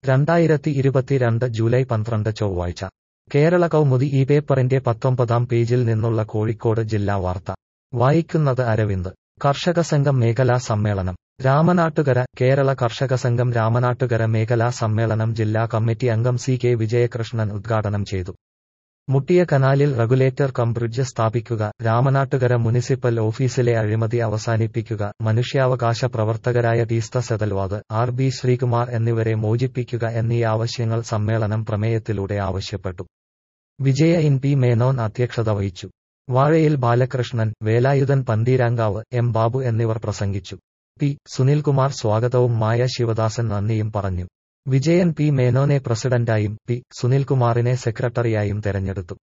2022 July 12 ചൊവ്വാഴ്ച കേരള കൗമുദി ഈ പേപ്പറിന്റെ 19-ാം പേജിൽ നിന്നുള്ള കോഴിക്കോട് ജില്ലാ വാർത്ത വായിക്കുന്നത് അരവിന്ദ്. കർഷക സംഘം മേഖലാ സമ്മേളനം രാമനാട്ടുകര. കേരള കർഷക സംഘം രാമനാട്ടുകര മേഖലാ സമ്മേളനം ജില്ലാ കമ്മിറ്റി അംഗം സി കെ വിജയകൃഷ്ണൻ ഉദ്ഘാടനം ചെയ്തു. മുട്ടിയ കനാലിൽ റെഗുലേറ്റർ കം ബ്രിഡ്ജ് സ്ഥാപിക്കുക, രാമനാട്ടുകര മുനിസിപ്പൽ ഓഫീസിലെ അഴിമതി അവസാനിപ്പിക്കുക, മനുഷ്യാവകാശ പ്രവർത്തകരായ തീസ്ത സെതൽവാദ്, ആർ ബി ശ്രീകുമാർ എന്നിവരെ മോചിപ്പിക്കുക എന്നീ ആവശ്യങ്ങൾ സമ്മേളനം പ്രമേയത്തിലൂടെ ആവശ്യപ്പെട്ടു. വിജയ എൻ പി മേനോൻ അധ്യക്ഷത വഹിച്ചു. വാഴയിൽ ബാലകൃഷ്ണൻ, വേലായുധൻ പന്തീരാങ്കാവ്, എം ബാബു എന്നിവർ പ്രസംഗിച്ചു. പി സുനിൽകുമാർ സ്വാഗതവും മായ ശിവദാസൻ നന്ദിയും പറഞ്ഞു. വിജയൻ പി മേനോനെ പ്രസിഡന്റായും പി സുനിൽകുമാറിനെ സെക്രട്ടറിയായും തെരഞ്ഞെടുത്തു.